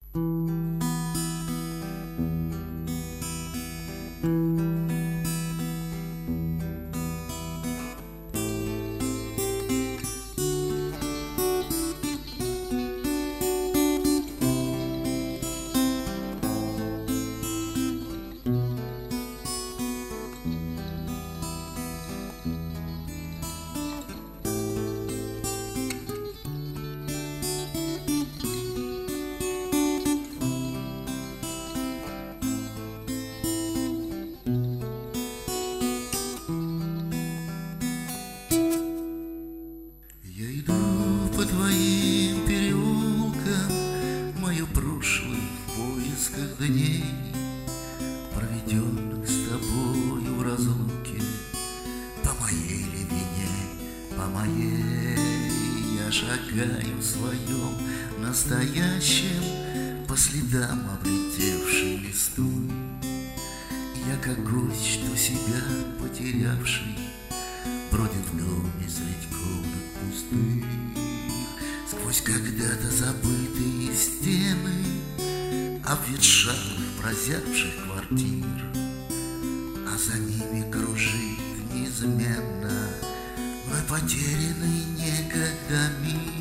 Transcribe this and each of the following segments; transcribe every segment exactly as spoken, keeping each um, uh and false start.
По твоим переулкам, мое прошлое в поисках дней, проведенных с тобою в разлуке. По моей ли вине, по моей, я шагаю в своем настоящем, по следам облетевшей листвы. Я как гость, что себя потерявший, бродит в доме средь комнат пустых, сквозь когда-то забытые стены обветшалых, прозябших квартир, а за ними кружит неизменно мой потерянный некогда мир.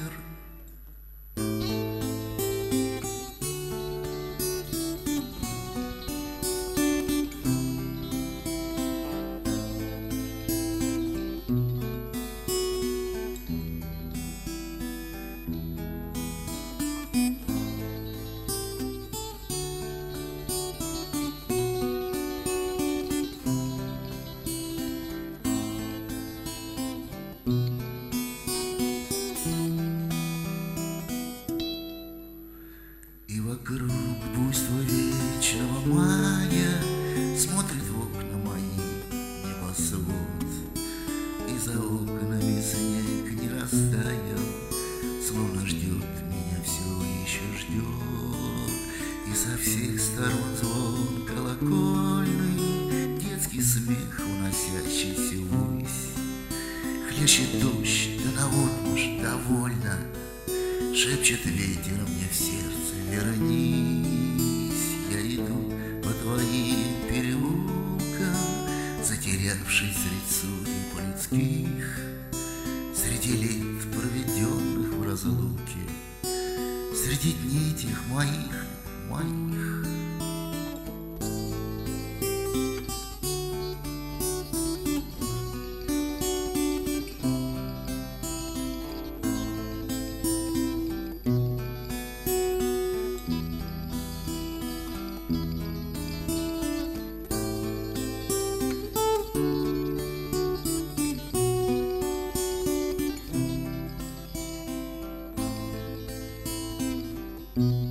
И вокруг буйство вечного мая смотрит в окна мои небосвод, и за окнами снег не растаял, словно ждет меня, все еще ждет. И со всех сторон звон колокольный, детский смех, уносящийся ввысь. Хлещет дождь, да наотмашь довольно, шепчет ветер мне в сердце: вернись. Я иду по твоим переулкам, затерявшись средь судеб людских, среди лет, проведенных в разлуке, среди дней тех моих, моих. Mm-hmm.